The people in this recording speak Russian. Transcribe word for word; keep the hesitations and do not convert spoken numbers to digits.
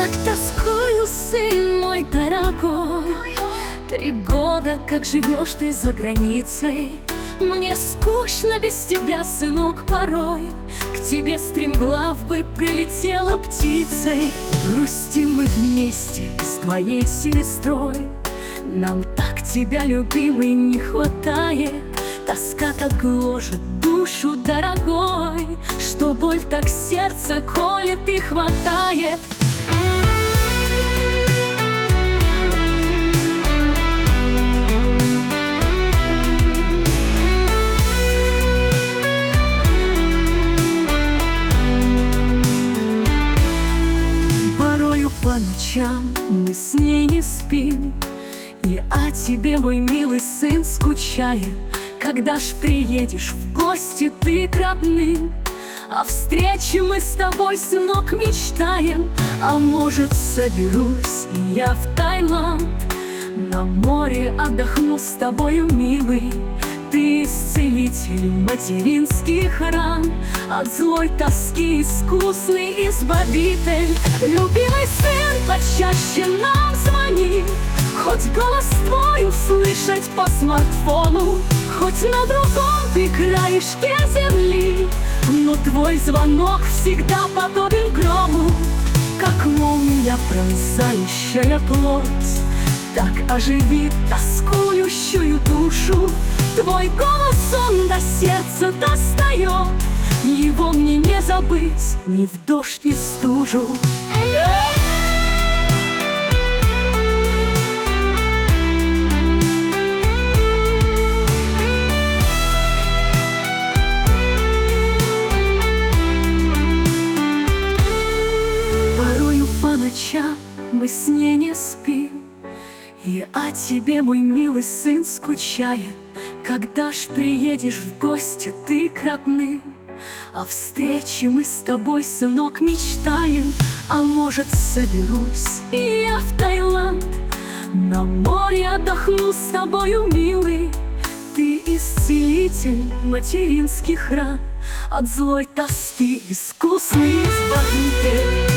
так тоскую, сын мой дорогой. Три года, как живешь ты за границей. Мне скучно без тебя, сынок, порой. К тебе стремглав бы прилетела птицей. Грустим мы вместе с твоей сестрой. Нам так тебя, любимый, не хватает. Тоска так гложет душу, дорогой, что боль так сердце колет и хватает. Порою по ночам мы с ней не спим, и о тебе, мой милый сын, скучаем. Когда ж приедешь в гости ты к родным? О встрече мы с тобой, сынок, мечтаем. А может, соберусь и я в Таиланд, на море отдохну с тобою, милый. Ты исцелитель материнских ран, от злой тоски искусный избавитель. Любимый сын, почаще нам звони, хоть голос твой услышать по смартфону, хоть на другом ты краешке земли, но твой звонок всегда подобен грому, как молния, пронзающая плоть. Так оживит тоскующую душу. Твой голос, он до сердца достает, его мне не забыть ни в дождь, ни в стужу. Порою по ночам мы с ней не спим, и о тебе, мой милый сын, скучаем. Когда ж приедешь в гости ты к родным? О встрече мы с тобой, сынок, мечтаем. А может, соберусь и я в Таиланд, на море отдохну с тобою, милый. Ты исцелитель материнских ран, от злой тоски искусный избавитель.